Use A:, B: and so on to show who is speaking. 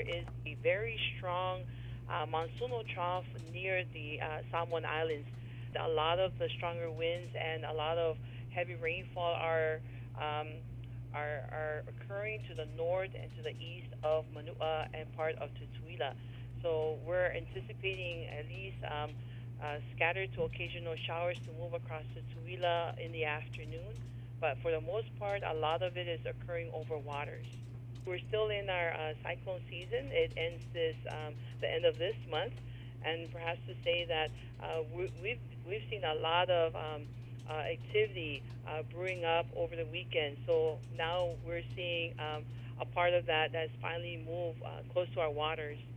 A: there is a very strong monsoonal trough near the Samoan Islands. A lot of the stronger winds and a lot of heavy rainfall um, are occurring to the north and to the east of Manua and part of Tutuila. So we're anticipating at least scattered to occasional showers to move across Tutuila in the afternoon. But for the most part, a lot of it is occurring over waters. We're still in our cyclone season. It ends the end of this month, and perhaps to say that we've seen a lot of activity brewing up over the weekend. So now we're seeing a part of that that's finally moved close to our waters.